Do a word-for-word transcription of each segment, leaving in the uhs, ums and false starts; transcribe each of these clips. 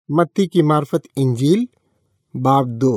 मत्ती की मार्फत इंजील बाब दो।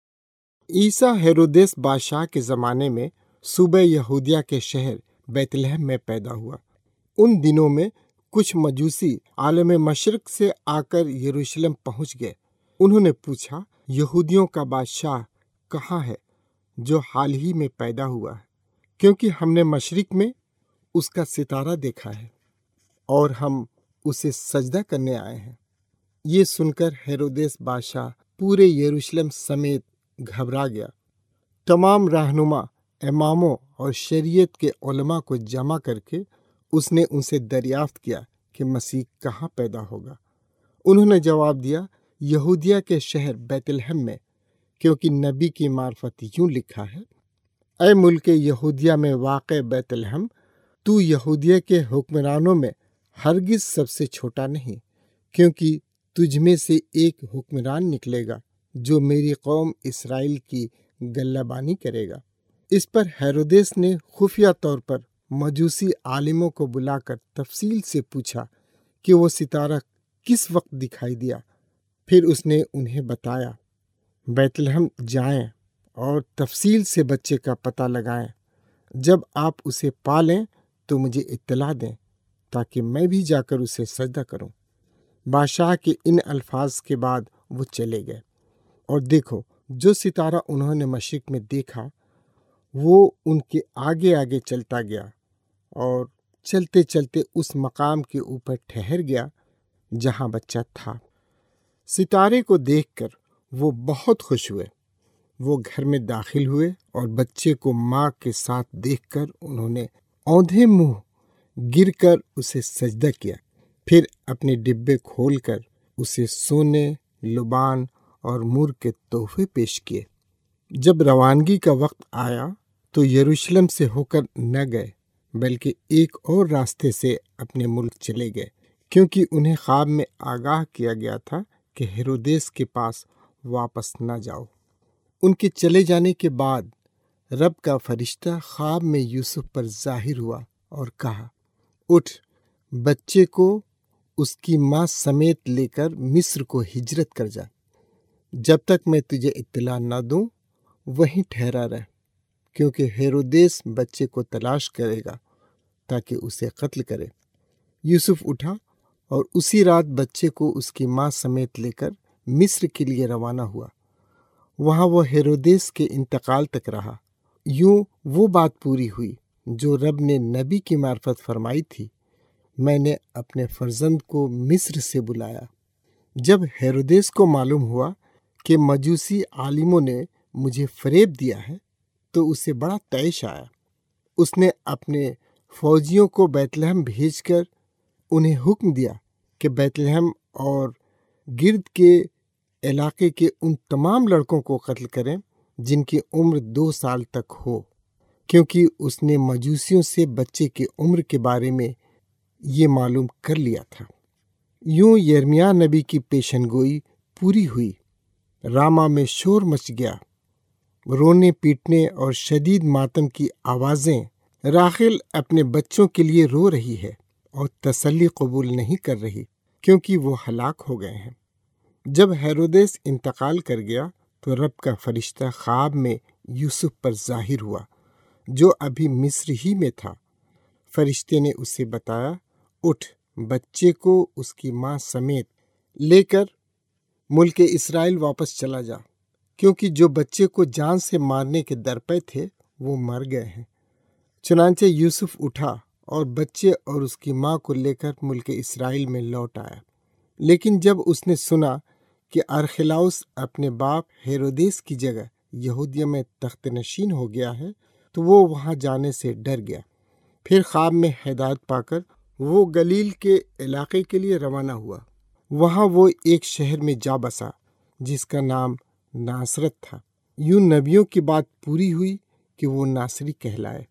ईसा हेरोदेस बादशाह के ज़माने में सूबे यहूदिया के शहर बैतलहम में पैदा हुआ। उन दिनों में कुछ मजूसी आलम मशरिक से आकर यरूशलेम पहुंच गए। उन्होंने पूछा, यहूदियों का बादशाह कहाँ है जो हाल ही में पैदा हुआ है? क्योंकि हमने मशरिक में उसका सितारा देखा है और हम उसे सजदा करने आए हैं। ये सुनकर हेरोदेस बादशाह पूरे यरूशलेम समेत घबरा गया। तमाम रहनुमा, इमामों और शरीयत के उलमा को जमा करके उसने उनसे दरियाफ्त किया कि मसीह कहाँ पैदा होगा। उन्होंने जवाब दिया, यहूदिया के शहर बैतलहम में, क्योंकि नबी की मार्फत यूं लिखा है, ऐ मुल्के यहूदिया में वाक़े बैतलहम, तू यहूदिया के हुक्मरानों में हरगिज सबसे छोटा नहीं, क्योंकि तुझ में से एक हुक्मरान निकलेगा जो मेरी कौम इसराइल की गल्लाबानी करेगा। इस पर हेरोदेस ने खुफिया तौर पर मजूसी आलिमों को बुलाकर तफसील से पूछा कि वो सितारा किस वक्त दिखाई दिया। फिर उसने उन्हें बताया, बैतलहम जाएं और तफसील से बच्चे का पता लगाएं। जब आप उसे पालें तो मुझे इत्तला दें, ताकि मैं भी जाकर उसे सजदा करूं। बादशाह के इन अल्फाज के बाद वो चले गए, और देखो, जो सितारा उन्होंने मशरिक में देखा वो उनके आगे आगे चलता गया और चलते चलते उस मकाम के ऊपर ठहर गया जहां बच्चा था। सितारे को देखकर वो बहुत खुश हुए। वो घर में दाखिल हुए और बच्चे को माँ के साथ देखकर उन्होंने औंधे मुंह गिरकर उसे सजदा किया। फिर अपने डिब्बे खोलकर उसे सोने, लुबान और मुर के तोहफे पेश किए। जब रवानगी का वक्त आया तो यरूशलेम से होकर न गए, बल्कि एक और रास्ते से अपने मुल्क चले गए, क्योंकि उन्हें ख्वाब में आगाह किया गया था कि हेरोदेस के पास वापस न जाओ। उनके चले जाने के बाद रब का फरिश्ता ख्वाब में यूसुफ पर जाहिर हुआ और कहा, उठ, बच्चे को उसकी माँ समेत लेकर मिस्र को हिजरत कर जा। जब तक मैं तुझे इत्तला न दूं, वहीं ठहरा रह, क्योंकि हेरोदेस बच्चे को तलाश करेगा ताकि उसे कत्ल करे। यूसुफ उठा और उसी रात बच्चे को उसकी माँ समेत लेकर मिस्र के लिए रवाना हुआ। वहाँ वो हेरोदेस के इंतकाल तक रहा। यूं वो बात पूरी हुई जो रब ने नबी की मार्फत फरमाई थी, मैंने अपने फर्जंद को मिस्र से बुलाया। जब हेरोदेस को मालूम हुआ कि मजूसी आलिमों ने मुझे फरेब दिया है, तो उसे बड़ा तैश आया। उसने अपने फौजियों को बैतलहम भेजकर उन्हें हुक्म दिया कि बैतलहम और गिर्द के इलाके के उन तमाम लड़कों को कत्ल करें जिनकी उम्र दो साल तक हो, क्योंकि उसने मजूसियों से बच्चे की उम्र के बारे में ये मालूम कर लिया था। यूं यिर्मयाह नबी की पेशनगोई पूरी हुई। रामा में शोर मच गया, रोने पीटने और शदीद मातम की आवाज़ें। राखेल अपने बच्चों के लिए रो रही है और तसल्ली कबूल नहीं कर रही, क्योंकि वो हलाक हो गए हैं। जब हेरोदेस इंतकाल कर गया तो रब का फरिश्ता ख्वाब में यूसुफ पर जाहिर हुआ, जो अभी मिस्र ही में था। फरिश्ते ने उसे बताया, उठ, बच्चे को उसकी माँ समेत लेकर मुल्के इसराइल वापस चला जा, क्योंकि जो बच्चे को जान से मारने के दरपे थे वो मर गए हैं। चुनांचे यूसुफ उठा और बच्चे और उसकी माँ को लेकर मुल्के इसराइल में लौट आया। लेकिन जब उसने सुना कि अरखलाउस अपने बाप हेरोदेस की जगह यहूदिया में तख्त नशीन हो गया है, तो वो वहाँ जाने से डर गया। फिर ख्वाब में हिदायत पाकर वो गलील के इलाके के लिए रवाना हुआ। वहाँ वो एक शहर में जा बसा जिसका नाम नासरत था। यूं नबियों की बात पूरी हुई कि वो नासरी कहलाए।